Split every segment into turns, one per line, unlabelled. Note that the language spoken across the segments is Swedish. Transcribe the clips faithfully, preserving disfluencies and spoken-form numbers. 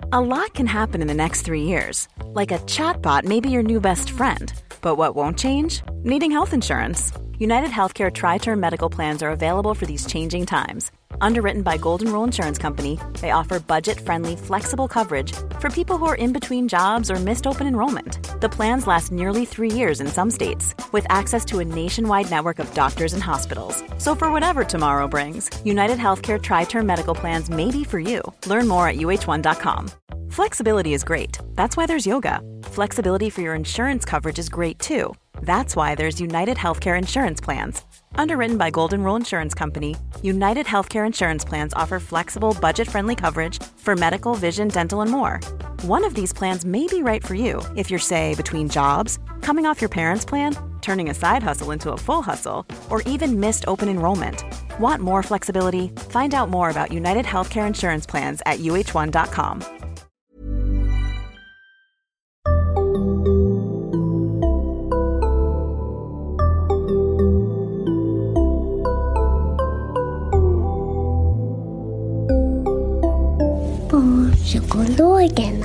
A lot can happen in the next three years. Like a chatbot may be your new best friend. But what won't change? Needing health insurance. United Healthcare Tri-Term Medical Plans are available for these changing times. Underwritten by Golden Rule Insurance Company, they offer budget-friendly, flexible coverage for people who are in between jobs or missed open enrollment. The plans last nearly three years in some states, with access to a nationwide network of doctors and hospitals. So for whatever tomorrow brings, United Healthcare Tri-Term Medical Plans may be for you. Learn more at U H one dot com. Flexibility is great. That's why there's yoga. Flexibility for your insurance coverage is great too. That's why there's United Healthcare Insurance Plans. Underwritten by Golden Rule Insurance Company, United Healthcare Insurance Plans offer flexible, budget-friendly coverage for medical, vision, dental, and more. One of these plans may be right for you if you're, say, between jobs, coming off your parents' plan, turning a side hustle into a full hustle, or even missed open enrollment. Want more flexibility? Find out more about United Healthcare Insurance Plans at U H one dot com.
Barnpsykologerna.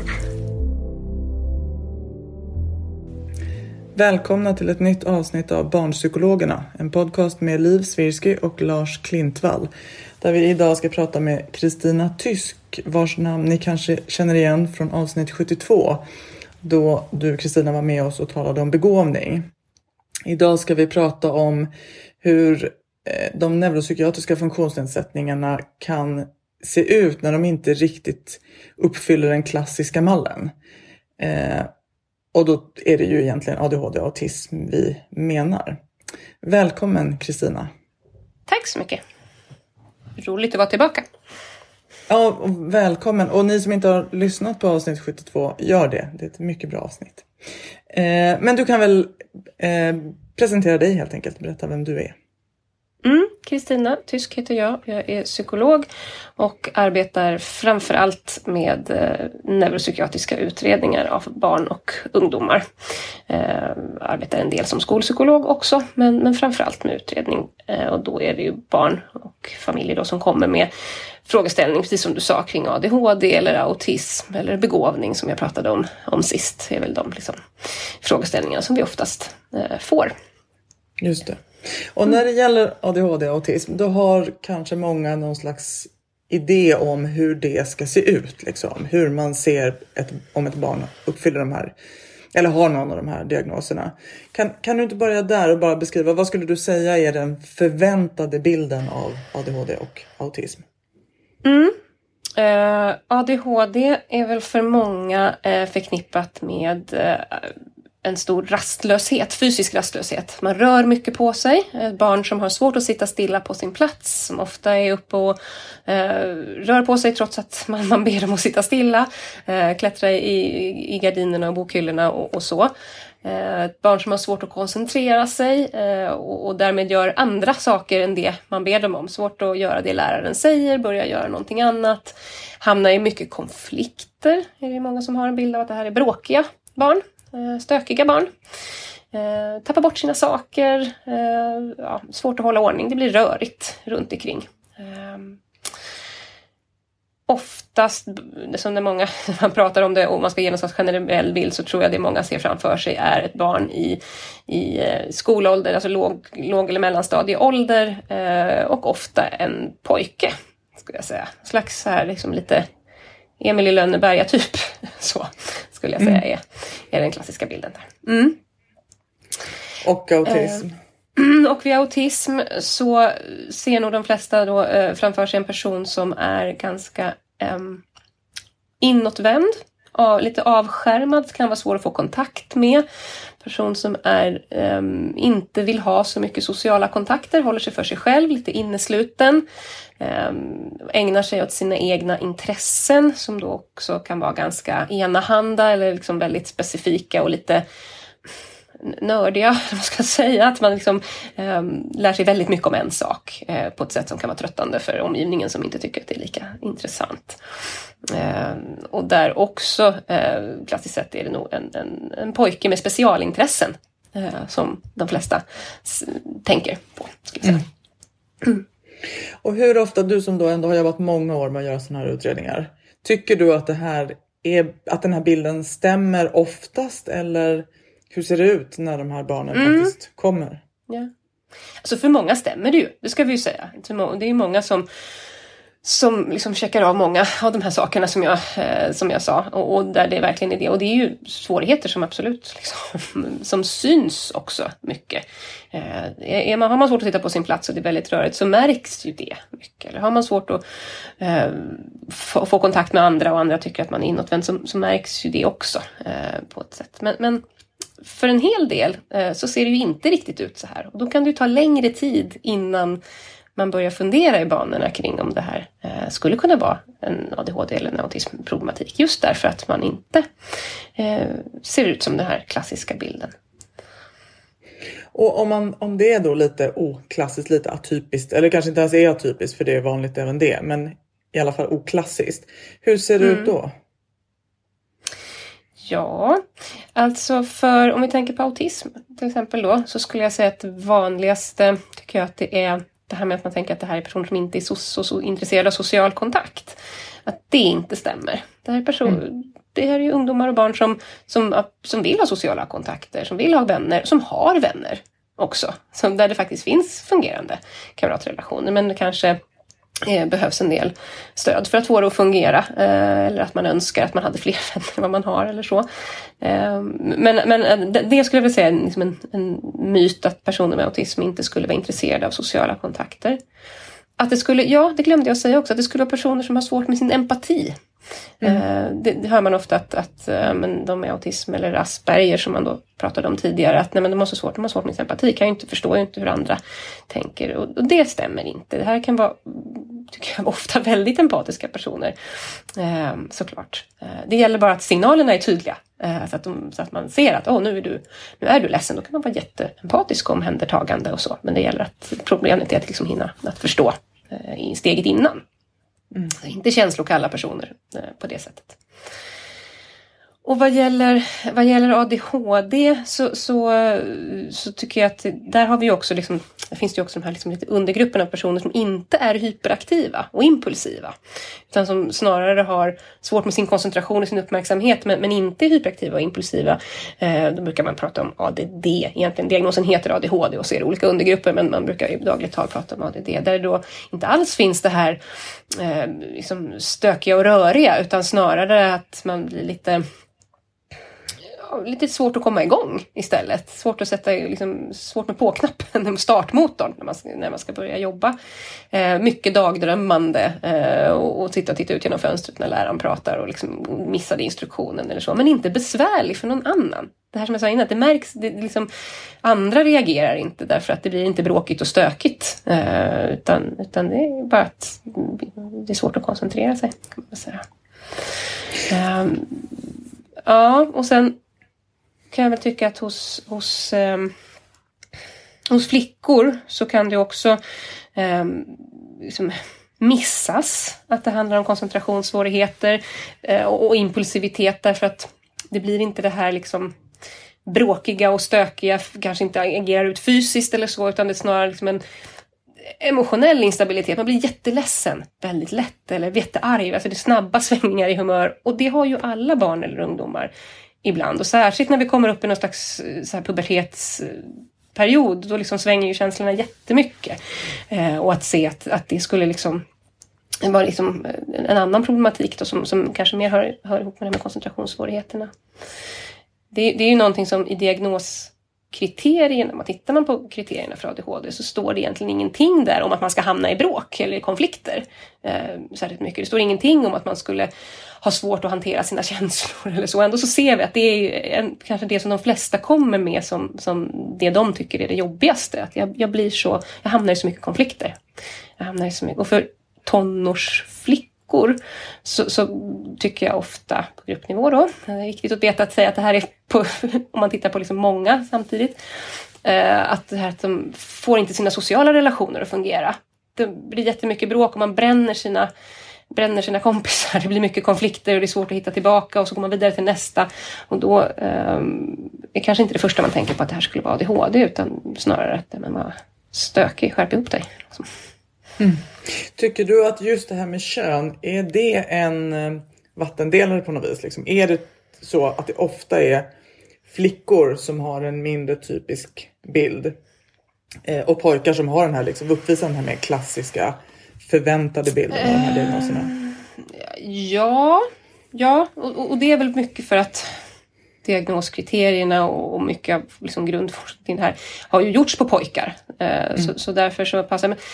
Välkomna till ett nytt avsnitt av Barnpsykologerna, en podcast med Liv Svirsky och Lars Klintvall, där vi idag ska prata med Kristina Tysk, vars namn ni kanske känner igen från avsnitt sjuttiotvå, då du, Kristina, var med oss och talade om begåvning. Idag ska vi prata om hur de neuropsykiatriska funktionsnedsättningarna kan se ut när de inte riktigt uppfyller den klassiska mallen. Eh, och då är det ju egentligen A D H D och autism vi menar. Välkommen, Kristina.
Tack så mycket. Roligt att vara tillbaka.
Ja, och välkommen. Och ni som inte har lyssnat på avsnitt sjuttiotvå, gör det. Det är ett mycket bra avsnitt. Eh, men du kan väl eh, presentera dig helt enkelt. Berätta vem du är.
Mm, Kristina Tysk heter jag. Jag är psykolog och arbetar framförallt med eh, neuropsykiatriska utredningar av barn och ungdomar. Eh, arbetar en del som skolpsykolog också, men, men framförallt med utredning. Eh, och då är det ju barn och familjer då som kommer med frågeställning, precis som du sa, kring A D H D eller autism eller begåvning som jag pratade om, om sist. Det är väl de liksom, frågeställningarna som vi oftast eh, får.
Just det. Och när det gäller A D H D och autism, då har kanske många någon slags idé om hur det ska se ut. Liksom. Hur man ser ett, om ett barn uppfyller de här, eller har någon av de här diagnoserna. Kan, kan du inte börja där och bara beskriva, vad skulle du säga är den förväntade bilden av A D H D och autism?
Mm. Uh, A D H D är väl för många uh, förknippat med uh, en stor rastlöshet, fysisk rastlöshet. Man rör mycket på sig. Ett barn som har svårt att sitta stilla på sin plats, som ofta är uppe och eh, rör på sig trots att man, man ber dem att sitta stilla. Eh, klättra i, i gardinerna och bokhyllorna och, och så. Eh, ett barn som har svårt att koncentrera sig eh, och, och därmed gör andra saker än det man ber dem om. Svårt att göra det läraren säger, börja göra någonting annat. Hamna i mycket konflikter. Det är många som har en bild av att det här är bråkiga barn. Stökiga barn. Eh, tappar bort sina saker. Eh, ja, svårt att hålla ordning. Det blir rörigt runt omkring. Eh, oftast, som det många man pratar om det och man ska ge någon slags generell bild, så tror jag det många ser framför sig är ett barn i, i skolålder, alltså låg, låg eller mellanstadieålder eh, och ofta en pojke, skulle jag säga. En slags här liksom lite Emil i Lönneberga typ, så skulle jag säga är, är den klassiska bilden där. Mm.
Och autism.
Eh, och vid autism så ser nog de flesta då eh, framför sig en person som är ganska eh, inåtvänd, av, lite avskärmad, kan vara svår att få kontakt med. Person som är, eh, inte vill ha så mycket sociala kontakter, håller sig för sig själv, lite innesluten. Ägnar sig åt sina egna intressen som då också kan vara ganska enahanda eller liksom väldigt specifika och lite nördiga, vad man ska säga. Att man liksom um, lär sig väldigt mycket om en sak uh, på ett sätt som kan vara tröttande för omgivningen som inte tycker att det är lika intressant. Uh, och där också, uh, klassiskt sett, är det nog en, en, en pojke med specialintressen uh, som de flesta s- tänker på, skulle jag säga.
Mm. Mm. Och hur ofta, du som då ändå har jobbat många år med att göra sådana här utredningar, tycker du att det här är, att den här bilden stämmer oftast, eller hur ser det ut när de här barnen mm. faktiskt kommer?
Ja. Alltså för många stämmer det ju, det ska vi ju säga. Det är ju många som, som liksom checkar av många av de här sakerna som jag, eh, som jag sa. Och, och där det verkligen är det. Och det är ju svårigheter som absolut liksom, som syns också mycket. Eh, är man, har man svårt att sitta på sin plats och det är väldigt rörigt, så märks ju det mycket. Eller har man svårt att eh, få, få kontakt med andra och andra tycker att man är inåtvänd, så, så märks ju det också eh, på ett sätt. Men, men för en hel del eh, så ser det ju inte riktigt ut så här. Och då kan det ju ta längre tid innan man börjar fundera i banorna kring om det här eh, skulle kunna vara en A D H D eller en autismproblematik. Just därför att man inte eh, ser ut som den här klassiska bilden.
Och om, man, om det är då lite oklassiskt, lite atypiskt, eller kanske inte ens är atypiskt för det är vanligt även det, men i alla fall oklassiskt. Hur ser det mm. ut då?
Ja, alltså för om vi tänker på autism till exempel då, så skulle jag säga att det vanligaste tycker jag att det är det här med att man tänker att det här är personer som inte är så, så, så intresserade av social kontakt. Att det inte stämmer. Det här är, person, mm. det här är ju ungdomar och barn som, som, som vill ha sociala kontakter, som vill ha vänner, som har vänner också. Som där det faktiskt finns fungerande kamratrelationer, men det kanske eh, behövs en del stöd för att få det att fungera. Eh, eller att man önskar att man hade fler vänner än vad man har eller så. Eh, men, men det, det skulle jag vilja säga är liksom en, en myt att personer med autism inte skulle vara intresserade av sociala kontakter. Att det skulle, ja det glömde jag säga också, att det skulle vara personer som har svårt med sin empati. Mm. Det, det hör man ofta att, att men de med autism eller Asperger som man då pratade om tidigare, att nej, men de har så svårt, de har svårt med sin empati, kan ju inte förstå ju inte hur andra tänker, och, och det stämmer inte. Det här kan vara, tycker jag, ofta väldigt empatiska personer, eh, såklart. Eh, det gäller bara att signalerna är tydliga, eh, så, att de, så att man ser att oh, nu, är du, nu är du ledsen, då kan man vara jätteempatisk och omhändertagande och så, men det gäller att problemet är att liksom hinna att förstå eh, i steget innan. Mm. Inte känslokalla personer eh, på det sättet. Och vad gäller, vad gäller A D H D så, så, så tycker jag att där har vi också liksom, det finns ju också de här liksom lite undergrupperna av personer som inte är hyperaktiva och impulsiva. Utan som snarare har svårt med sin koncentration och sin uppmärksamhet, men, men inte är hyperaktiva och impulsiva. Eh, då brukar man prata om A D D. Egentligen diagnosen heter A D H D och så är det olika undergrupper, men man brukar i dagligt tal prata om A D D. Där det då inte alls finns det här eh, liksom stökiga och röriga, utan snarare att man blir lite... lite svårt att komma igång istället. Svårt att sätta, liksom, svårt med på-knappen, startmotorn när man ska, när man ska börja jobba. Eh, mycket dagdrömmande eh, och, och titta, titta ut genom fönstret när läraren pratar och liksom missade instruktionen eller så. Men inte besvärlig för någon annan. Det här som jag sa innan, det märks, det, liksom, andra reagerar inte därför att det blir inte bråkigt och stökigt. Eh, utan, utan det är bara att det är svårt att koncentrera sig, kan man säga. Eh, ja, och sen kan jag väl tycka att hos, hos, eh, hos flickor så kan det också eh, liksom missas att det handlar om koncentrationssvårigheter eh, och, och impulsivitet, därför att det blir inte det här liksom bråkiga och stökiga, kanske inte agerar ut fysiskt eller så, utan det är snarare liksom en emotionell instabilitet. Man blir jätteledsen väldigt lätt eller jättearg, alltså det är snabba svängningar i humör, och det har ju alla barn eller ungdomar ibland, och särskilt när vi kommer upp i någon slags så här pubertetsperiod, då liksom svänger ju känslorna jättemycket. Eh, och att se att, att det skulle liksom vara liksom en annan problematik då, som, som kanske mer hör, hör ihop med, med koncentrationssvårigheterna. Det, det är ju någonting som i diagnoskriterierna, om man tittar man på kriterierna för A D H D, så står det egentligen ingenting där om att man ska hamna i bråk eller i konflikter. Eh, särskilt mycket. Det står ingenting om att man skulle ha svårt att hantera sina känslor eller så. Ändå så ser vi att det är en, kanske det som de flesta kommer med som, som det de tycker är det jobbigaste. Att jag, jag blir så, jag hamnar i så mycket konflikter. Jag hamnar i så mycket. Och för tonårsflickor så, så tycker jag ofta på gruppnivå då, det är viktigt att veta att säga att det här är på, om man tittar på liksom många samtidigt, eh, att det här att de får inte sina sociala relationer att fungera. Det blir jättemycket bråk och man bränner sina bränner sina kompisar, det blir mycket konflikter och det är svårt att hitta tillbaka, och så går man vidare till nästa, och då eh, är kanske inte det första man tänker på att det här skulle vara A D H D, utan snarare att man var stökig, skärp ihop dig. Mm.
Tycker du att just det här med kön, är det en vattendelare på något vis? Liksom, är det så att det ofta är flickor som har en mindre typisk bild eh, och pojkar som har den här, liksom, uppvisar den här mer klassiska förväntade bilden av de här diagnoserna?
Ja, ja och, och det är väl mycket för att diagnoskriterierna och mycket av liksom grundforskningen här har ju gjorts på pojkar. Mm. Så, så därför så passar det.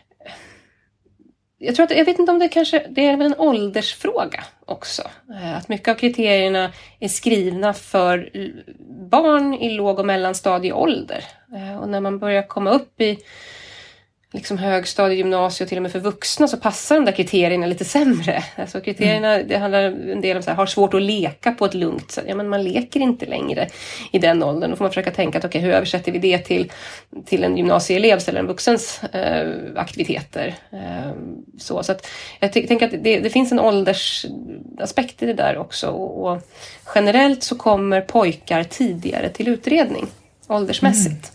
Jag tror att, jag vet inte om det kanske, det är väl en åldersfråga också. Att mycket av kriterierna är skrivna för barn i låg- och mellanstadieålder. Och när man börjar komma upp i liksom högstadie, gymnasium och till och med för vuxna så passar de där kriterierna lite sämre. Alltså kriterierna, mm. det handlar en del om så här, har svårt att leka på ett lugnt sätt. Ja, men man leker inte längre i den åldern. Då får man försöka tänka att okej, hur översätter vi det till, till en gymnasieelevs eller en vuxens eh, aktiviteter. Eh, så så att jag ty- tänker att det, det finns en åldersaspekt i det där också. Och, och generellt så kommer pojkar tidigare till utredning, åldersmässigt. Mm.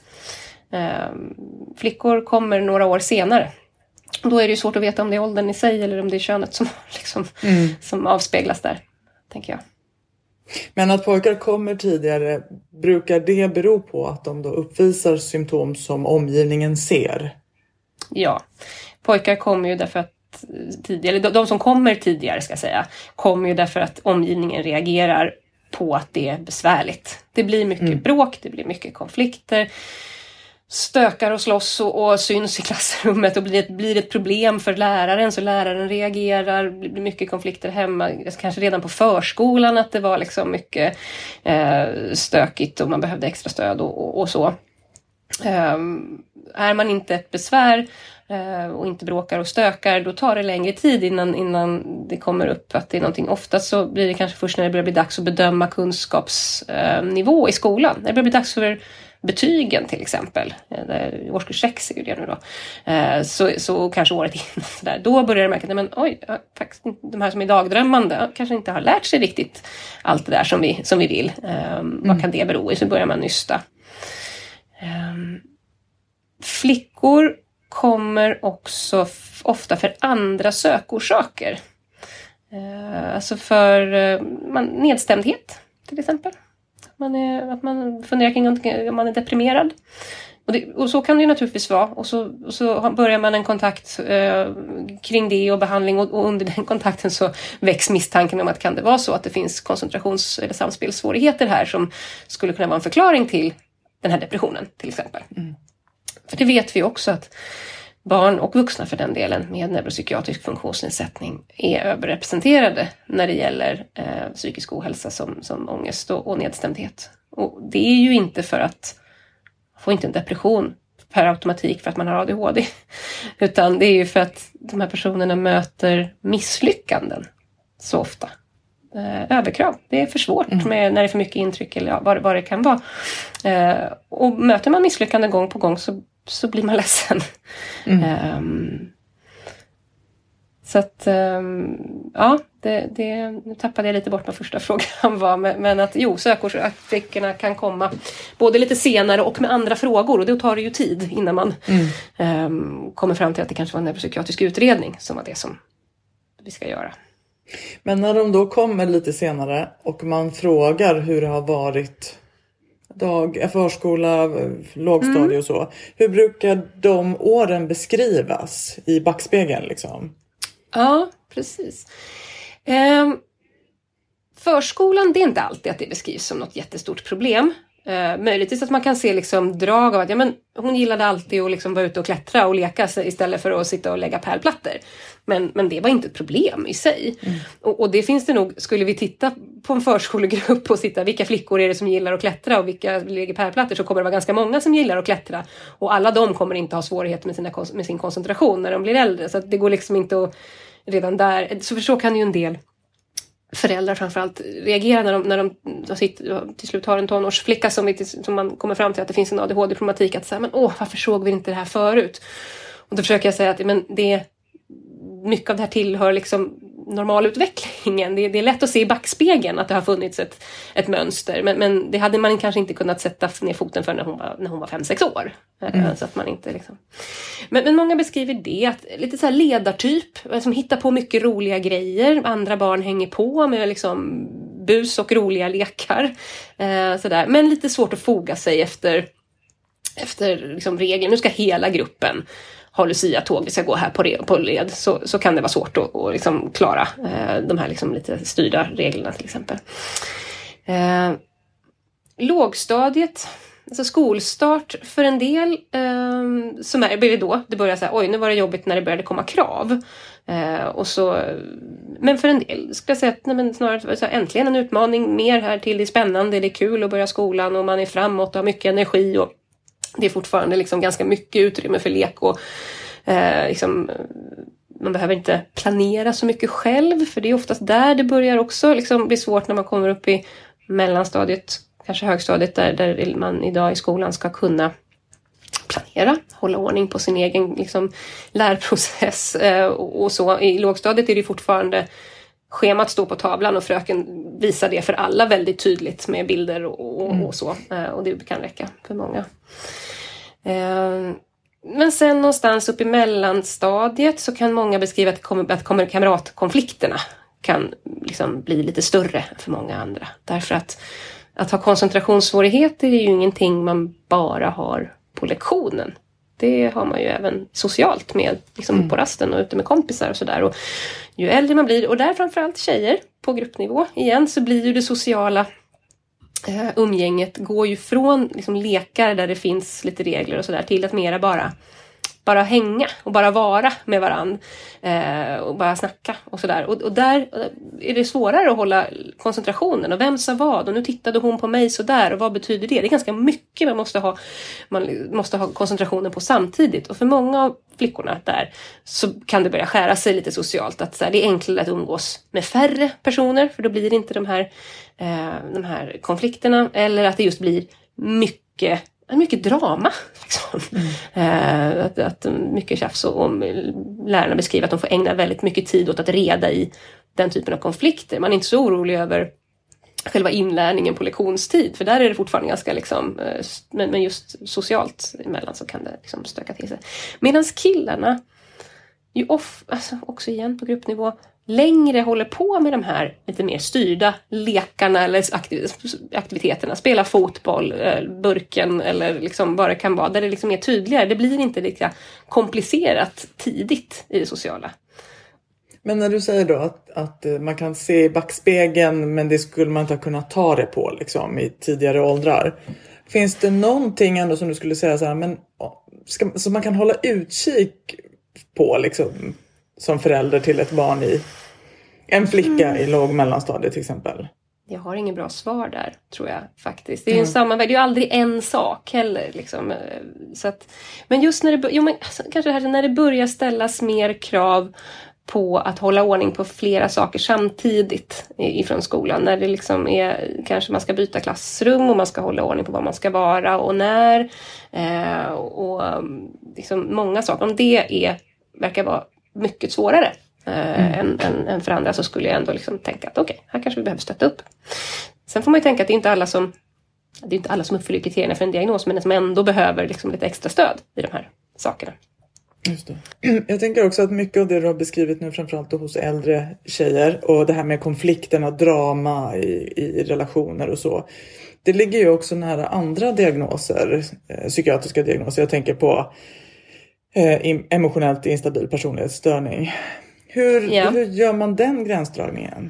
Flickor kommer några år senare. Då är det ju svårt att veta om det är åldern i sig eller om det är könet som, liksom, mm. som avspeglas där, tänker jag.
Men att pojkar kommer tidigare, brukar det bero på att de då uppvisar symptom som omgivningen ser?
Ja, pojkar kommer ju därför att tidigare, de som kommer tidigare ska jag säga, kommer ju därför att omgivningen reagerar på att det är besvärligt. Det blir mycket mm. bråk, det blir mycket konflikter. Stökar och slåss och, och syns i klassrummet och blir ett, blir ett problem för läraren, så läraren reagerar, det blir mycket konflikter hemma, kanske redan på förskolan att det var liksom mycket eh, stökigt och man behövde extra stöd och, och, och så. Eh, är man inte ett besvär eh, och inte bråkar och stökar, då tar det längre tid innan, innan det kommer upp att det är någonting. Ofta så blir det kanske först när det börjar bli dags att bedöma kunskapsnivå i skolan. När det börjar bli dags för betygen till exempel, i årskurs sex är ju det nu då, så, så kanske året innan sådär. Då börjar det märka att men, oj, faktiskt, de här som är dagdrömmande kanske inte har lärt sig riktigt allt det där som vi, som vi vill. Um, mm. Vad kan det bero i? Så börjar man nysta. Um, flickor kommer också f- ofta för andra sökorsaker. Uh, alltså för uh, man, nedstämdhet till exempel. Man är, att man funderar kring om man är deprimerad. Och, det, och så kan det ju naturligtvis vara. Och så, och så börjar man en kontakt eh, kring det och behandling. Och, och under den kontakten så väcks misstanken om att kan det vara så att det finns koncentrations- eller samspelssvårigheter här som skulle kunna vara en förklaring till den här depressionen till exempel. Mm. För det vet vi också att barn och vuxna för den delen med neuropsykiatrisk funktionsnedsättning är överrepresenterade när det gäller eh, psykisk ohälsa som, som ångest och, och nedstämdhet. Och det är ju inte för att få inte en depression per automatik för att man har A D H D. Utan det är ju för att de här personerna möter misslyckanden så ofta. Eh, överkrav. Det är för svårt mm. med, när det är för mycket intryck eller ja, vad, vad det kan vara. Eh, och möter man misslyckanden gång på gång så så blir man ledsen. Mm. Um, så att, um, ja, det, det, nu tappade jag lite bort vad första frågan var. Men, men att, jo, sökorsakerna kan komma både lite senare och med andra frågor. Och då tar det ju tid innan man mm. um, kommer fram till att det kanske var en neuropsykiatrisk utredning som var det som vi ska göra.
Men när de då kommer lite senare och man frågar hur det har varit dag, förskola, lågstadie mm. och så. Hur brukar de åren beskrivas i backspegeln liksom?
Ja, precis. Ehm, förskolan, det är inte alltid att det beskrivs som något jättestort problem. Ehm, möjligtvis att man kan se liksom drag av att ja, men hon gillade alltid att liksom vara ute och klättra och leka istället för att sitta och lägga pärlplattor. Men, men det var inte ett problem i sig. Mm. Och, och det finns det nog, skulle vi titta på en förskolegrupp och sitta, vilka flickor är det som gillar att klättra och vilka lägger pärlplattor, så kommer det vara ganska många som gillar att klättra. Och alla de kommer inte ha svårigheter med, sina, med sin koncentration när de blir äldre. Så att det går liksom inte att redan där, så för så kan ju en del föräldrar framförallt reagera när de, när de, de sitter, till slut har en tonårsflicka som, vi, som man kommer fram till att det finns en A D H D-problematik, att säga, men åh, varför såg vi inte det här förut? Och då försöker jag säga att men det mycket av det här tillhör liksom normalutvecklingen. Det, det är lätt att se i backspegeln att det har funnits ett, ett mönster. Men, men det hade man kanske inte kunnat sätta ner foten för när hon var, när hon var fem sex år. Mm. Så att man inte liksom... men, men många beskriver det, att lite så här ledartyp, som hittar på mycket roliga grejer. Andra barn hänger på med liksom bus och roliga lekar. Eh, sådär. Men lite svårt att foga sig efter, efter liksom regler. Nu ska hela gruppen ha Lucia-tåg, vi ska gå här på, re- på led. Så, så kan det vara svårt att, att liksom klara eh, de här liksom lite styrda reglerna till exempel. Eh, lågstadiet, alltså skolstart för en del eh, som är, blir det då, det börjar så här, oj nu var det jobbigt när det började komma krav. Eh, och så, men för en del skulle jag säga att nej, men snarare så här, äntligen en utmaning, mer här till, det är spännande, det är kul att börja skolan och man är framåt och har mycket energi och det är fortfarande liksom ganska mycket utrymme för lek och eh, liksom, man behöver inte planera så mycket själv, för det är oftast där det börjar också liksom bli svårt när man kommer upp i mellanstadiet, kanske högstadiet, där, där man idag i skolan ska kunna planera, hålla ordning på sin egen liksom, lärprocess eh, och, och så. I lågstadiet är det fortfarande schemat står på tavlan och fröken visar det för alla väldigt tydligt med bilder och, och, och så. Eh, och det kan räcka för många. Eh, men sen någonstans upp i mellanstadiet så kan många beskriva att, kommer, att kommer kamratkonflikterna kan liksom bli lite större för många andra. Därför att att ha koncentrationssvårigheter är ju ingenting man bara har på lektionen. Det har man ju även socialt med liksom mm. på rasten och ute med kompisar och sådär. Och ju äldre man blir, och där framförallt tjejer på gruppnivå igen, så blir ju det sociala eh, umgänget går ju från liksom, lekar där det finns lite regler och sådär till att mera bara bara hänga och bara vara med varann eh, och bara snacka och sådär. Och, och där är det svårare att hålla koncentrationen. Och vem sa vad? Och nu tittade hon på mig sådär. Och vad betyder det? Det är ganska mycket man måste ha, man måste ha koncentrationen på samtidigt. Och för många av flickorna där så kan det börja skära sig lite socialt. Att så här, det är enklare att umgås med färre personer. För då blir det inte de här, eh, de här konflikterna. Eller att det just blir mycket mycket drama. Liksom. Mm. Eh, att, att mycket tjafs och, och lärarna beskriver att de får ägna väldigt mycket tid åt att reda i den typen av konflikter. Man är inte så orolig över själva inlärningen på lektionstid. För där är det fortfarande ganska liksom, eh, men, men just socialt emellan så kan det liksom stöka till sig. Medan killarna ju off, alltså också igen på gruppnivå längre håller på med de här lite mer styrda lekarna eller aktiviteterna. Spela fotboll, burken eller liksom vad det kan vara. Där det liksom är tydligare. Det blir inte lika komplicerat tidigt i det sociala.
Men när du säger då att, att man kan se i backspegeln men det skulle man inte ha kunnat ta det på liksom, i tidigare åldrar. Finns det någonting ändå som du skulle säga så här, men, ska, så man kan hålla utkik på liksom, som förälder till ett barn i en flicka mm. i låg mellanstadiet till exempel?
Jag har ingen bra svar där, tror jag faktiskt. Det är ju mm. en sammanväg, det är ju aldrig en sak heller. Liksom. Så att, men just när det, jo, men, alltså, kanske det här, när det börjar ställas mer krav på att hålla ordning på flera saker samtidigt ifrån skolan. När det liksom är, kanske man ska byta klassrum och man ska hålla ordning på vad man ska vara och när. Eh, och liksom många saker. Om det är, verkar vara mycket svårare eh, mm. än, än, än för andra, så skulle jag ändå liksom tänka att okej, okay, här kanske vi behöver stötta upp. Sen får man ju tänka att det är inte alla som det är inte alla som uppfyller kriterierna för en diagnos, men som ändå behöver liksom lite extra stöd i de här sakerna.
Just det. Jag tänker också att mycket av det du har beskrivit nu, framförallt hos äldre tjejer, och det här med konflikterna, drama i, i relationer och så, det ligger ju också nära andra diagnoser, eh, psykiatriska diagnoser. Jag tänker på eh, emotionellt instabil personlighetsstörning. Hur, ja. hur gör man den gränsdragningen?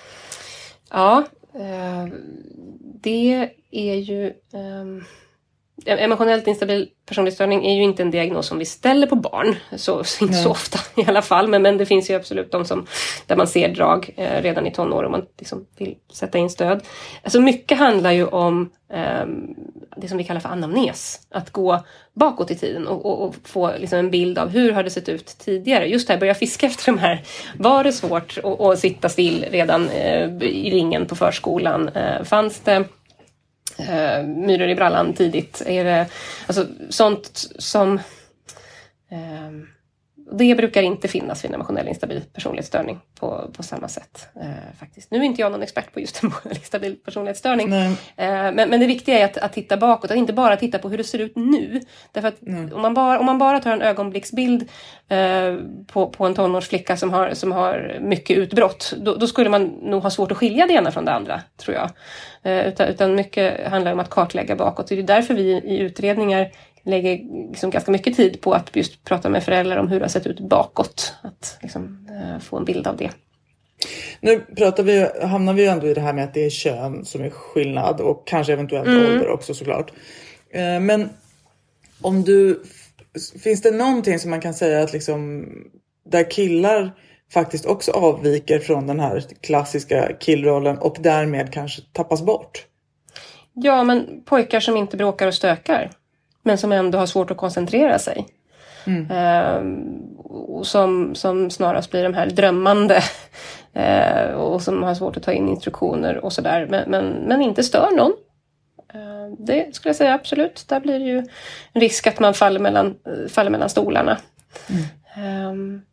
Ja, eh, det är ju... Eh, emotionellt instabil personlighetsstörning är ju inte en diagnos som vi ställer på barn. Så, så inte Nej. så ofta i alla fall. Men, men det finns ju absolut de som, där man ser drag eh, redan i tonår och man liksom vill sätta in stöd. Alltså mycket handlar ju om eh, det som vi kallar för anamnes. Att gå bakåt i tiden och, och, och få liksom en bild av hur har det sett ut tidigare. Just här, börja fiska efter de här. Var det svårt att, att sitta still redan eh, i ringen på förskolan? Eh, fanns det Uh, myror i brallan tidigt? Är det alltså sånt som uh, Det brukar inte finnas vid en emotionell instabil personlighetsstörning på, på samma sätt. Eh, faktiskt. Nu är inte jag någon expert på just emotionell instabil personlighetsstörning. Eh, men, men det viktiga är att, att titta bakåt. Att inte bara titta på hur det ser ut nu. Därför att om man, bara, om man bara tar en ögonblicksbild eh, på, på en tonårsflicka som har, som har mycket utbrott. Då, då skulle man nog ha svårt att skilja det ena från det andra, tror jag. Eh, utan, utan mycket handlar om att kartlägga bakåt. Det är därför vi i utredningar lägger liksom ganska mycket tid på att just prata med föräldrar om hur det har sett ut bakåt. Att liksom, uh, få en bild av det.
Nu pratar vi, hamnar vi ju ändå i det här med att det är kön som är skillnad. Och kanske eventuellt mm. ålder också såklart. Uh, men om du... Finns det någonting som man kan säga att liksom... Där killar faktiskt också avviker från den här klassiska killrollen. Och därmed kanske tappas bort?
Ja, men pojkar som inte bråkar och stökar. Men som ändå har svårt att koncentrera sig. Mm. Eh, och som, som snarast blir de här drömmande. Eh, och som har svårt att ta in instruktioner och sådär. Men, men, men inte stör någon. Eh, det skulle jag säga absolut. Där blir det ju en risk att man faller mellan, faller mellan stolarna. Mm. Eh,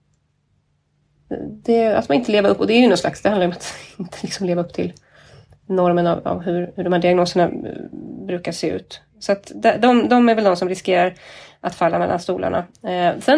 det, att man inte lever upp. Och det är ju någon slags, det handlar om att inte liksom leva upp till normen av, av hur, hur de här diagnoserna brukar se ut. Så att de, de är väl de som riskerar att falla mellan stolarna. Eh, sen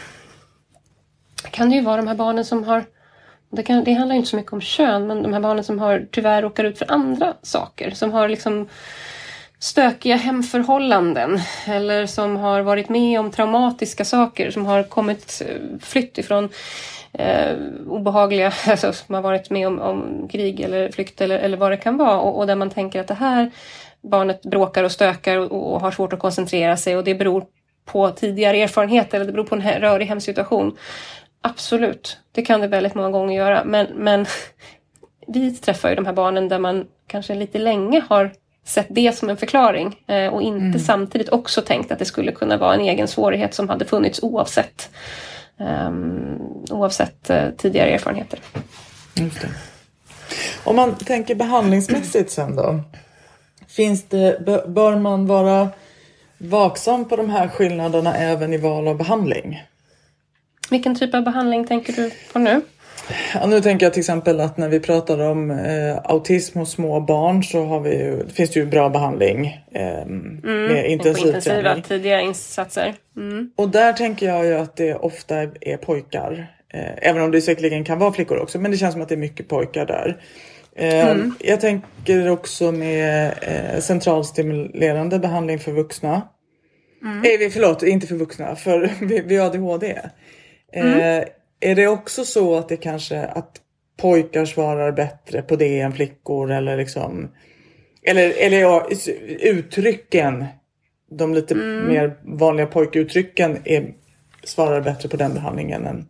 kan det ju vara de här barnen som har... Det, kan, det handlar inte så mycket om kön, men de här barnen som har tyvärr råkar ut för andra saker. Som har liksom stökiga hemförhållanden. Eller som har varit med om traumatiska saker. Som har kommit flytt ifrån eh, obehagliga... Alltså som har varit med om, om krig eller flykt eller, eller vad det kan vara. Och, och där man tänker att det här... Barnet bråkar och stökar och, och har svårt att koncentrera sig. Och det beror på tidigare erfarenheter. Eller det beror på en rörig hemsituation. Absolut. Det kan det väldigt många gånger göra. Men, men vi träffar ju de här barnen där man kanske lite länge har sett det som en förklaring. Eh, och inte mm. samtidigt också tänkt att det skulle kunna vara en egen svårighet som hade funnits oavsett, um, oavsett uh, tidigare erfarenheter.
Just det. Om man tänker behandlingsmässigt sen då. Finns det, bör man vara vaksam på de här skillnaderna även i val av behandling?
Vilken typ av behandling tänker du på nu?
Ja, nu tänker jag till exempel att när vi pratar om eh, autism hos små barn så har vi ju, finns det ju bra behandling eh, mm, med intensiv
intensiva
träning.
tidiga insatser. Mm.
Och där tänker jag ju att det ofta är pojkar. Eh, även om det säkerligen kan vara flickor också. Men det känns som att det är mycket pojkar där. Mm. Jag tänker också med eh, centralstimulerande behandling för vuxna. Mm. Eh, förlåt, inte för vuxna, för vid A D H D. Eh, mm. Är det också så att det kanske att pojkar svarar bättre på det än flickor? Eller liksom, eller, eller ja, uttrycken, de lite mm. mer vanliga pojkuttrycken är, svarar bättre på den behandlingen än...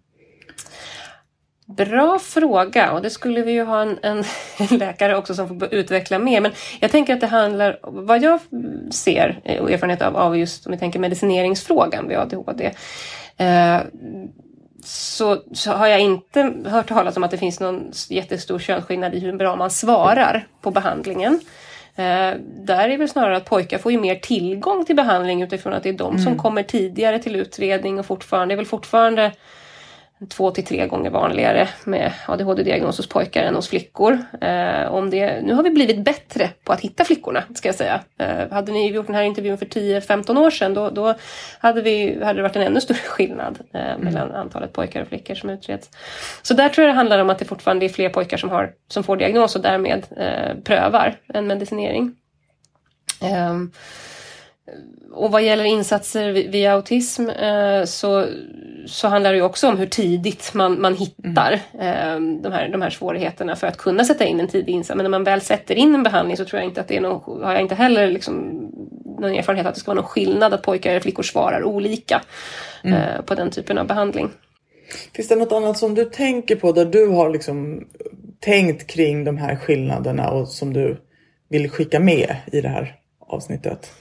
Bra fråga, och det skulle vi ju ha en, en, en läkare också som får utveckla mer. Men jag tänker att det handlar, vad jag ser och erfarenhet av, av just om vi tänker medicineringsfrågan vid A D H D. Eh, så, så har jag inte hört talas om att det finns någon jättestor könsskillnad i hur bra man svarar på behandlingen. Eh, där är väl snarare att pojkar får ju mer tillgång till behandling utifrån att det är de mm. som kommer tidigare till utredning och fortfarande, det är väl fortfarande två till tre gånger vanligare med A D H D-diagnos hos pojkar än hos flickor. Eh, om det, nu har vi blivit bättre på att hitta flickorna, ska jag säga. Eh, hade ni gjort den här intervjun för tio femton år sedan, då, då hade, vi, hade det varit en ännu större skillnad eh, mm. mellan antalet pojkar och flickor som utreds. Så där tror jag det handlar om att det fortfarande är fler pojkar som, har, som får diagnos och därmed eh, prövar en medicinering. Eh, Och vad gäller insatser via autism eh, så, så handlar det ju också om hur tidigt man, man hittar mm. eh, de, här, de här svårigheterna för att kunna sätta in en tidig insats. Men när man väl sätter in en behandling så tror jag inte att det är någon, har jag inte heller liksom någon erfarenhet att det ska vara någon skillnad att pojkar och flickor svarar olika mm. eh, på den typen av behandling.
Finns det något annat som du tänker på där du har liksom tänkt kring de här skillnaderna och som du vill skicka med i det här avsnittet?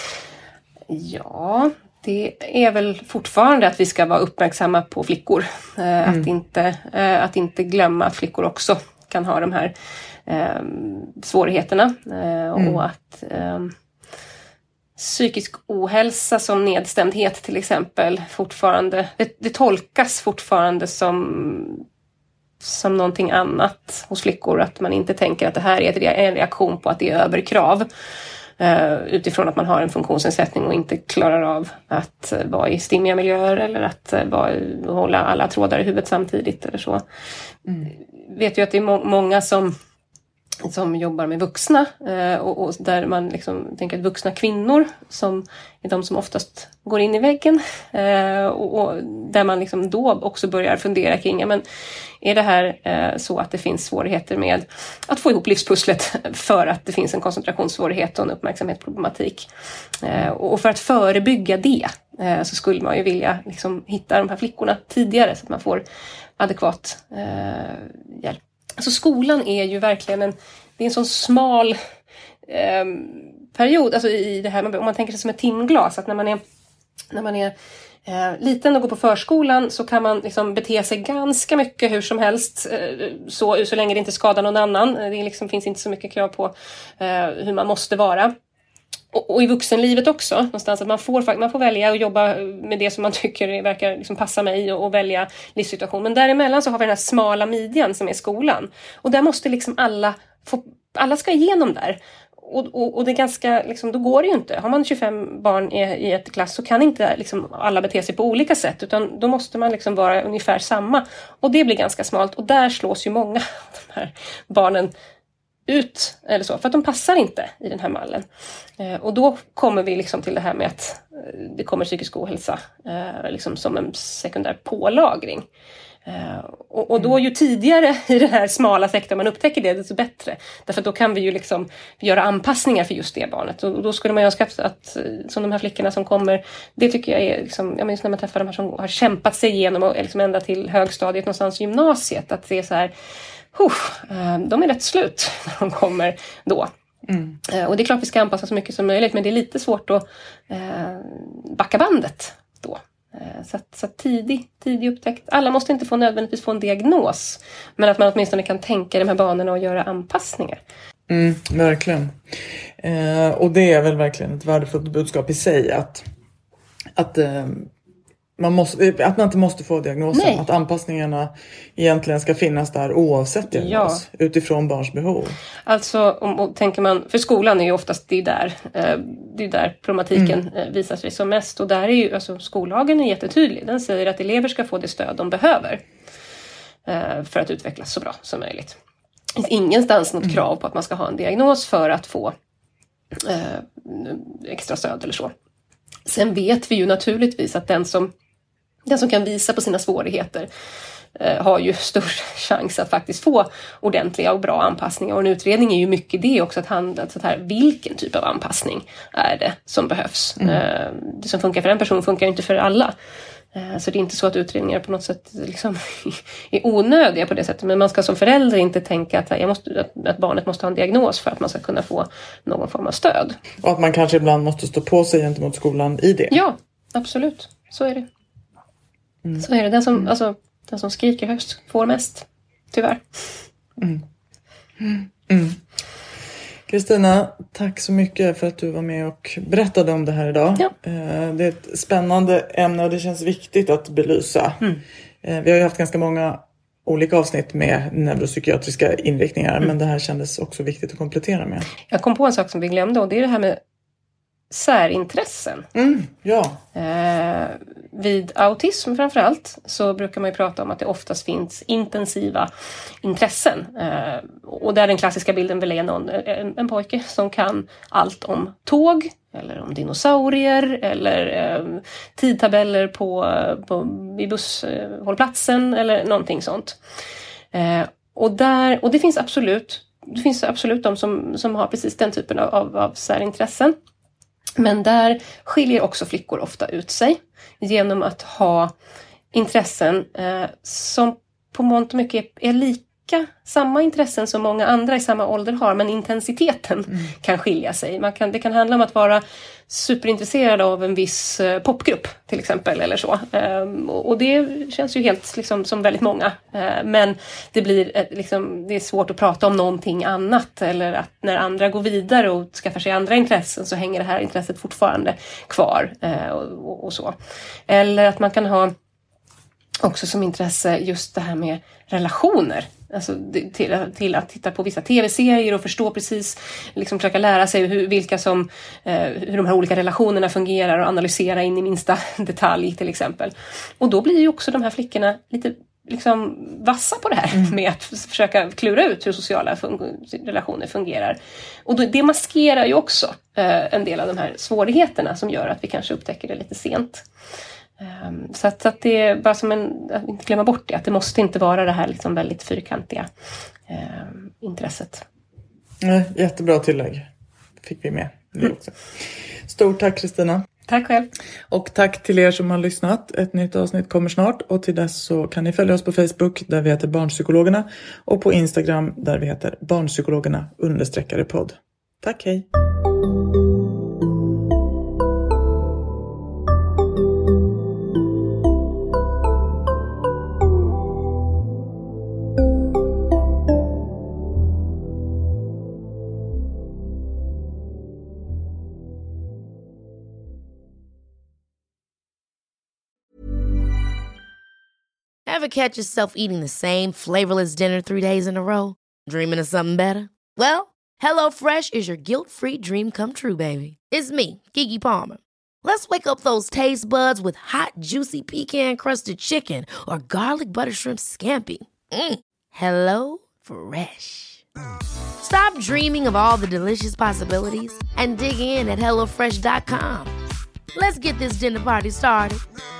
Ja, det är väl fortfarande att vi ska vara uppmärksamma på flickor. Eh, mm. att, inte, eh, att inte glömma att flickor också kan ha de här eh, svårigheterna. Eh, mm. Och att eh, psykisk ohälsa som nedstämdhet till exempel fortfarande, det, det tolkas fortfarande som, som någonting annat hos flickor. Att man inte tänker att det här är en reaktion på att det är överkrav. Uh, utifrån att man har en funktionsnedsättning och inte klarar av att uh, vara i stimmiga miljöer eller att uh, vara, hålla alla trådar i huvudet samtidigt eller så. Mm. Vet ju att det är må- många som, som jobbar med vuxna uh, och, och där man liksom tänker att vuxna kvinnor som är de som oftast går in i väggen uh, och, och där man liksom då också börjar fundera kring, ja, men är det här eh, så att det finns svårigheter med att få ihop livspusslet för att det finns en koncentrationssvårighet och en uppmärksamhetsproblematik. Eh, och för att förebygga det eh, så skulle man ju vilja liksom hitta de här flickorna tidigare så att man får adekvat eh, hjälp. Alltså skolan är ju verkligen en, det är en sån smal eh, period, alltså i det här, om man tänker sig som ett timglas, att när man är, när man är Eh, liten och går på förskolan så kan man liksom bete sig ganska mycket hur som helst eh, så, så länge det inte skadar någon annan. Det liksom finns inte så mycket krav på eh, hur man måste vara. Och, och i vuxenlivet också någonstans att man får, man får välja att jobba med det som man tycker verkar liksom passa mig och, och välja livssituation. Men däremellan så har vi den här smala midjan som är skolan. Och där måste liksom alla få, alla ska igenom där. Och, och, och det är ganska, liksom, då går det ju inte. Har man tjugofem barn i, i ett klass så kan inte liksom, alla bete sig på olika sätt. Utan då måste man liksom vara ungefär samma. Och det blir ganska smalt. Och där slås ju många av de här barnen ut. Eller så, för att de passar inte i den här mallen. Eh, och då kommer vi liksom till det här med att eh, det kommer psykisk ohälsa eh, liksom som en sekundär pålagring. Uh, och, och då ju tidigare i den här smala sektorn man upptäcker det, desto bättre. Därför då kan vi ju liksom göra anpassningar för just det barnet. Och, och då skulle man ju önska att, att som de här flickorna som kommer, det tycker jag är liksom, jag minns när man träffar de här som har kämpat sig igenom och liksom ända till högstadiet någonstans i gymnasiet, att det är så här, uh, de är rätt slut när de kommer då. Mm. Uh, och det är klart vi ska anpassa så mycket som möjligt, men det är lite svårt att uh, backa bandet då. Så att, så att tidig, tidig upptäckt. Alla måste inte få nödvändigtvis få en diagnos. Men att man åtminstone kan tänka de här banorna och göra anpassningar.
Mm, verkligen. Eh, och det är väl verkligen ett värdefullt budskap i sig. Att, att, eh, man, måste, att man inte måste få diagnosen. Nej. Att anpassningarna egentligen ska finnas där oavsett diagnos. Ja. Utifrån barns behov. Alltså, om, om, tänker man, för skolan är ju oftast det är där, eh, det är där problematiken mm. eh, visar sig som mest. Och där är ju, alltså, skollagen är jättetydlig. Den säger att elever ska få det stöd de behöver. Eh, för att utvecklas så bra som möjligt. Det finns ingenstans något mm. krav på att man ska ha en diagnos för att få eh, extra stöd eller så. Sen vet vi ju naturligtvis att den som Den som kan visa på sina svårigheter eh, har ju större chans att faktiskt få ordentliga och bra anpassningar. Och en utredning är ju mycket det också, att handla så här, vilken typ av anpassning är det som behövs. Mm. Eh, det som funkar för en person funkar inte för alla. Eh, så det är inte så att utredningar på något sätt liksom, är onödiga på det sättet. Men man ska som förälder inte tänka att, jag måste, att, att barnet måste ha en diagnos för att man ska kunna få någon form av stöd. Och att man kanske ibland måste stå på sig gentemot skolan i det. Ja, absolut. Så är det. Mm. Så är det. Den som, mm. alltså, den som skriker högst får mest. Tyvärr. Mm. Mm. Kristina, tack så mycket för att du var med och berättade om det här idag. Ja. Det är ett spännande ämne och det känns viktigt att belysa. Mm. Vi har ju haft ganska många olika avsnitt med neuropsykiatriska inriktningar. Mm. Men det här kändes också viktigt att komplettera med. Jag kom på en sak som vi glömde och det är det här med särintressen. Mm, ja. Eh, vid autism framförallt så brukar man ju prata om att det oftast finns intensiva intressen. Eh, och där den klassiska bilden väl är någon, en, en pojke som kan allt om tåg eller om dinosaurier eller eh, tidtabeller på, på, i busshållplatsen eller någonting sånt. Eh, och, där, och det finns absolut, det finns absolut de som, som har precis den typen av, av, av särintressen. Men där skiljer också flickor ofta ut sig genom att ha intressen eh, som på mångt och mycket är, är lite
lika, samma intressen som många andra i samma ålder har, men intensiteten mm. kan skilja sig. Man kan, det kan handla om att vara superintresserad av en viss eh, popgrupp till exempel eller så. Um, och, och det känns ju helt liksom, som väldigt många. Uh, men det blir eh, liksom, det är svårt att prata om någonting annat, eller att när andra går vidare och skaffar sig andra intressen så hänger det här intresset fortfarande kvar uh, och, och, och så. Eller att man kan ha också som intresse just det här med relationer. Alltså till, till att titta på vissa tv-serier och förstå precis, liksom försöka lära sig hur, vilka som, eh, hur de här olika relationerna fungerar och analysera in i minsta detalj till exempel. Och då blir ju också de här flickorna lite liksom vassa på det här mm. med att försöka klura ut hur sociala fun- relationer fungerar. Och då, det maskerar ju också eh, en del av de här svårigheterna som gör att vi kanske upptäcker det lite sent. Um, så, att, så att det är bara som en, att inte glömma bort det, att det måste inte vara det här liksom väldigt fyrkantiga um, intresset.
Nej, jättebra tillägg fick vi med det också. Stort tack Kristina.
Tack själv.
Och tack till er som har lyssnat. Ett nytt avsnitt kommer snart, och till dess så kan ni följa oss på Facebook där vi heter Barnpsykologerna, och på Instagram där vi heter Barnpsykologerna understreckare podd. Tack, hej!
Ever catch yourself eating the same flavorless dinner three days in a row? Dreaming of something better? Well, HelloFresh is your guilt-free dream come true, baby. It's me, Keke Palmer. Let's wake up those taste buds with hot, juicy pecan-crusted chicken or garlic butter shrimp scampi. Mm. Hello Fresh. Stop dreaming of all the delicious possibilities and dig in at hello fresh dot com. Let's get this dinner party started.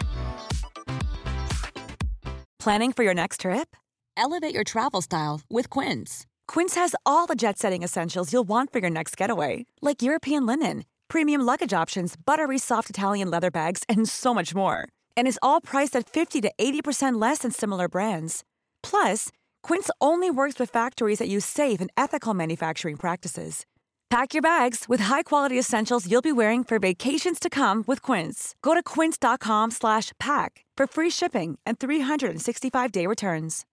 Planning for your next trip? Elevate your travel style with Quince. Quince has all the jet-setting essentials you'll want for your next getaway, like European linen, premium luggage options, buttery soft Italian leather bags, and so much more. And is all priced at fifty to eighty percent less than similar brands. Plus, Quince only works with factories that use safe and ethical manufacturing practices. Pack your bags with high-quality essentials you'll be wearing for vacations to come with Quince. Go to quince dot com slash pack for free shipping and three sixty-five day returns.